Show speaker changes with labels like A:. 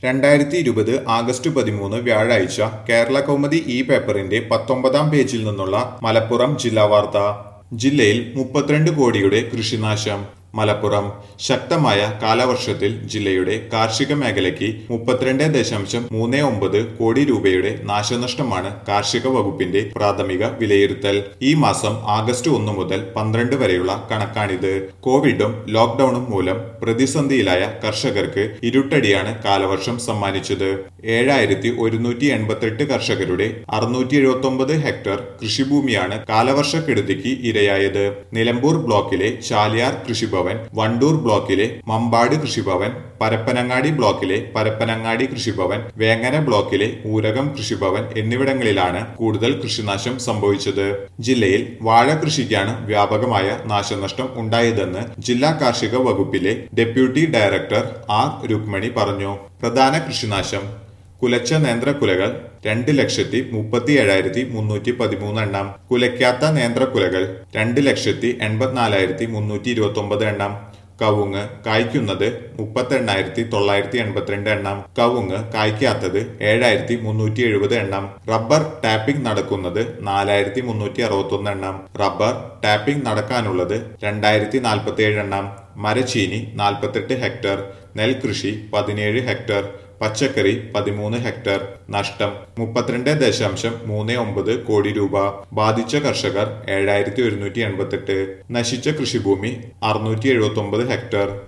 A: 2020 August 13 വ്യാഴാഴ്ച കേരള കൗമുദി ഈ പേപ്പറിന്റെ 19-ാം പേജിൽ നിന്നുള്ള മലപ്പുറം ജില്ലാ വാർത്ത. ജില്ലയിൽ 32 കോടിയുടെ കൃഷിനാശം. മലപ്പുറം ശക്തമായ കാലവർഷത്തിൽ ജില്ലയുടെ കാർഷിക മേഖലയ്ക്ക് 32.39 കോടി രൂപയുടെ നാശനഷ്ടമാണ് കാർഷിക വകുപ്പിന്റെ പ്രാഥമിക വിലയിരുത്തൽ. ഈ മാസം ആഗസ്റ്റ് 1 മുതൽ 12 വരെയുള്ള കണക്കാണിത്. കോവിഡും ലോക്ഡൌണും മൂലം പ്രതിസന്ധിയിലായ കർഷകർക്ക് ഇരുട്ടടിയാണ് കാലവർഷം സമ്മാനിച്ചത്. 7188 കർഷകരുടെ 679 ഹെക്ടർ കൃഷിഭൂമിയാണ് കാലവർഷക്കെടുതിക്ക് ഇരയായത്. നിലമ്പൂർ ബ്ലോക്കിലെ ചാലിയാർ കൃഷിഭവൻ, വണ്ടൂർ ബ്ലോക്കിലെ മമ്പാട് കൃഷിഭവൻ, പരപ്പനങ്ങാടി ബ്ലോക്കിലെ പരപ്പനങ്ങാടി കൃഷിഭവൻ, വേങ്ങര ബ്ലോക്കിലെ ഊരകം കൃഷിഭവൻ എന്നിവിടങ്ങളിലാണ് കൂടുതൽ കൃഷിനാശം സംഭവിച്ചത്. ജില്ലയിൽ വാഴ കൃഷിക്കാണ് വ്യാപകമായ നാശനഷ്ടം ഉണ്ടായതെന്ന് ജില്ലാ കാർഷിക വകുപ്പിലെ ഡെപ്യൂട്ടി ഡയറക്ടർ ആർ രുക്മണി പറഞ്ഞു. പ്രധാന കൃഷിനാശം: കുലച്ച നേന്ത്രക്കുലകൾ 2,37,313 എണ്ണം, കുലയ്ക്കാത്ത നേന്ത്രക്കുലകൾ 2,84,329 എണ്ണം, കവുങ്ങ് കായ്ക്കുന്നത് 38,982 എണ്ണം, കവുങ്ങ് കായ്ക്കാത്തത് 7,370 എണ്ണം, റബ്ബർ ടാപ്പിംഗ് നടക്കുന്നത് 4,361 എണ്ണം, റബ്ബർ ടാപ്പിംഗ് നടക്കാനുള്ളത് 2,047 എണ്ണം, മരച്ചീനി 48 ഹെക്ടർ, നെൽകൃഷി 17 ഹെക്ടർ, പച്ചക്കറി 13 ഹെക്ടർ. നഷ്ടം 32.39 കോടി രൂപ. ബാധിച്ച കർഷകർ 7,188. നശിച്ച കൃഷിഭൂമി 679 ഹെക്ടർ.